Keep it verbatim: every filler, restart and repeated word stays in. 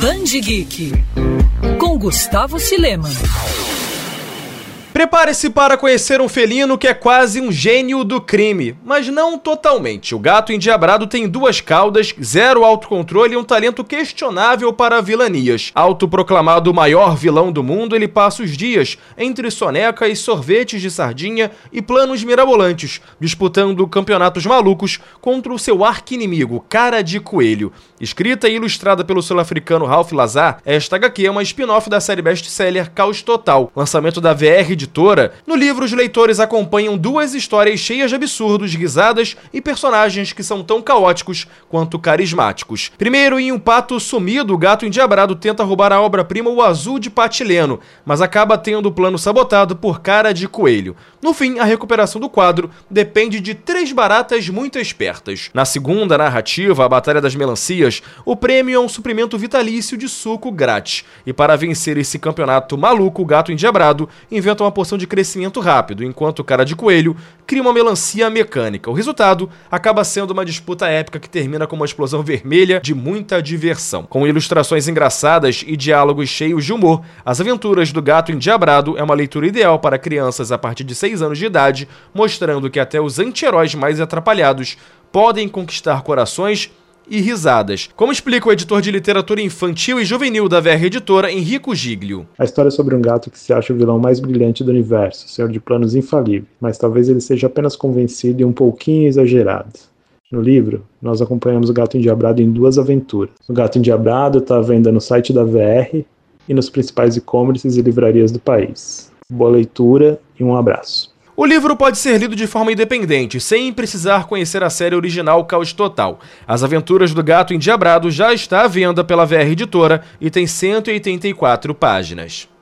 Band Geek, com Gustavo Silema. Prepare-se para conhecer um felino que é quase um gênio do crime, mas não totalmente. O gato endiabrado tem duas caudas, zero autocontrole e um talento questionável para vilanias. Autoproclamado o maior vilão do mundo, ele passa os dias entre soneca e sorvetes de sardinha e planos mirabolantes, disputando campeonatos malucos contra o seu arqui-inimigo, Cara de Coelho. Escrita e ilustrada pelo sul-africano Ralph Lazar, esta agá quê é uma spin-off da série best-seller Caos Total, lançamento da V R Editora. No livro, os leitores acompanham duas histórias cheias de absurdos, risadas e personagens que são tão caóticos quanto carismáticos. Primeiro, em Um Pato Sumido, o gato endiabrado tenta roubar a obra-prima O Azul de Patileno, mas acaba tendo o plano sabotado por Cara de Coelho. No fim, a recuperação do quadro depende de três baratas muito espertas. Na segunda narrativa, A Batalha das Melancias, o prêmio é um suprimento vitalício de suco grátis. E para vencer esse campeonato maluco, o gato endiabrado inventa uma poção de crescimento rápido, enquanto o Cara de Coelho cria uma melancia mecânica. O resultado acaba sendo uma disputa épica que termina com uma explosão vermelha de muita diversão. Com ilustrações engraçadas e diálogos cheios de humor, As Aventuras do Gato Endiabrado é uma leitura ideal para crianças a partir de seis anos de idade, mostrando que até os anti-heróis mais atrapalhados podem conquistar corações e risadas, como explica o editor de literatura infantil e juvenil da V R Editora, Enrico Giglio. A história é sobre um gato que se acha o vilão mais brilhante do universo, senhor de planos infalíveis, mas talvez ele seja apenas convencido e um pouquinho exagerado. No livro, nós acompanhamos o Gato Endiabrado em duas aventuras. O Gato Endiabrado está à venda no site da V R e nos principais e-commerces e livrarias do país. Boa leitura e um abraço. O livro pode ser lido de forma independente, sem precisar conhecer a série original Caos Total. As Aventuras do Gato Endiabrado já está à venda pela V R Editora e tem cento e oitenta e quatro páginas.